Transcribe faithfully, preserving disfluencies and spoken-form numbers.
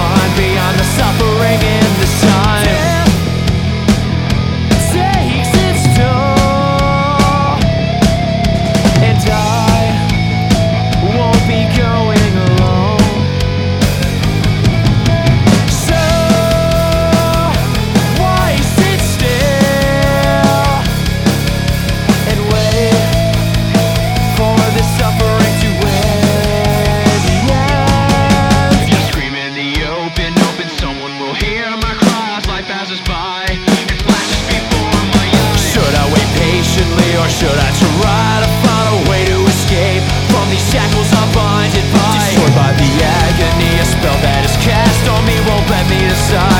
find beyond the suffering in this time. Death takes its toll, and I won't be going alone. So why sit still and wait for the suffering to end? Yeah. Just scream in the open, open, someone will hear my cries. Life passes by, it flashes before my eyes. Should I wait patiently, or should I try to find a way to escape from these shackles I'm binded by? Destroyed by the agony, a spell that is cast on me won't let me decide.